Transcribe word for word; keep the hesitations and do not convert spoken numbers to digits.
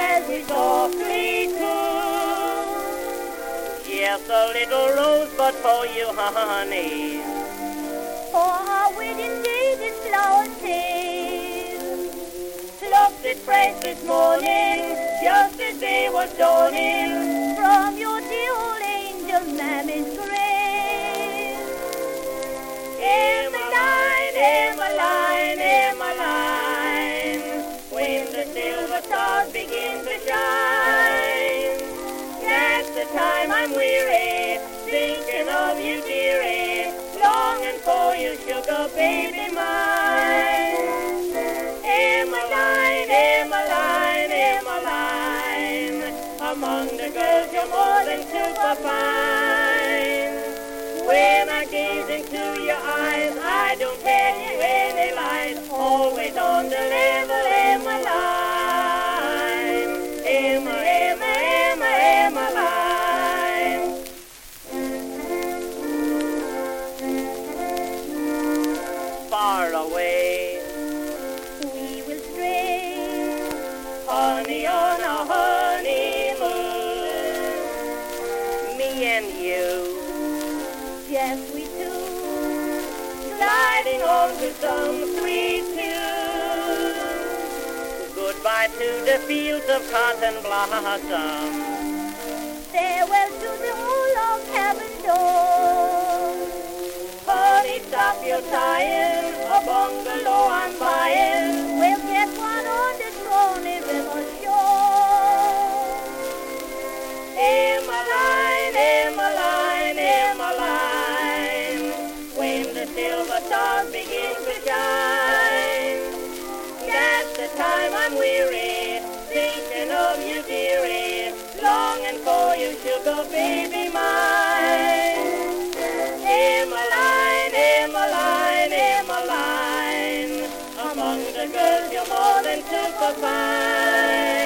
as we softly tune. Yes, a little rosebud for you, honey. For our wedding day this flower says, Plucked it fresh this morning, just as day was dawning, from your dear old angel mammy's grace. Emmeline, Emmeline, Emmeline, when the silver stars begin to shine, that's the time I'm weary, thinking of you, dearie, longing for you, sugar baby mine. Emmeline, Emmeline, Emmeline, among the girls you're more than superfine. When I gaze into your eyes, I don't tell you any lies, always on the level, Emmeline. Emma, Emma, Emma, Emmeline. Far away, we will stray, honey, on a honeymoon, me and you, yes we do, gliding on to some sweet tune. Goodbye to the fields of cotton blossom, farewell to the whole log cabin door. honey, stop your sighing, a bungalow I'm buying, We'll get one on the Stony River shore. Emmeline, Emmeline, Emmeline, when the silver stars begin to shine, that's the time I'm weary, thinking of you, dearie, longing for you, sugar baby mine. Emmeline, Emmeline, Emmeline, among the girls you're more than superfine.